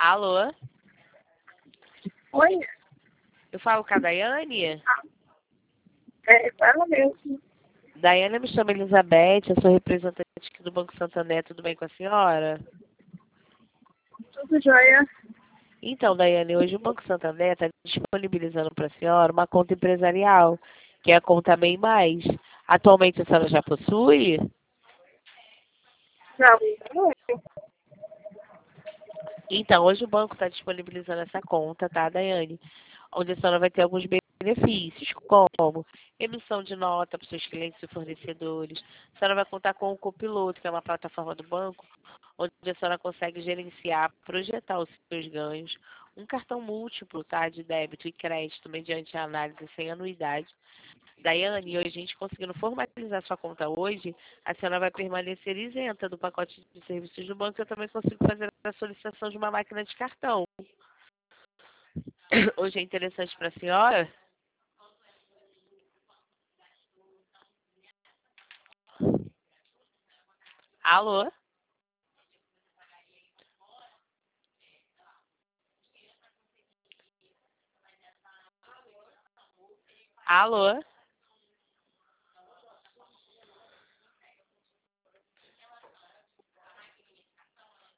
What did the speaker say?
Alô? Oi, Eu falo com a Daiane? com ela mesmo. Daiane, eu me chamo Elizabeth, eu sou representante aqui do Banco Santander, tudo bem com a senhora? Tudo jóia? Então, Daiane, hoje o Banco Santander está disponibilizando para a senhora uma conta empresarial, que é a conta Bem Mais. Atualmente a senhora já possui? Não, não é. Então, hoje o banco está disponibilizando essa conta, tá, Daiane? Onde a senhora vai ter alguns benefícios, como emissão de nota para os seus clientes e fornecedores. A senhora vai contar com o Copiloto, que é uma plataforma do banco, onde a senhora consegue gerenciar, projetar os seus ganhos. Um cartão múltiplo, tá, de débito e crédito, mediante a análise sem anuidade. Daiane, hoje a gente conseguindo formalizar sua conta hoje, a senhora vai permanecer isenta do pacote de serviços do banco. Eu também consigo fazer a solicitação de uma máquina de cartão. Hoje é interessante para a senhora? Alô? Alô?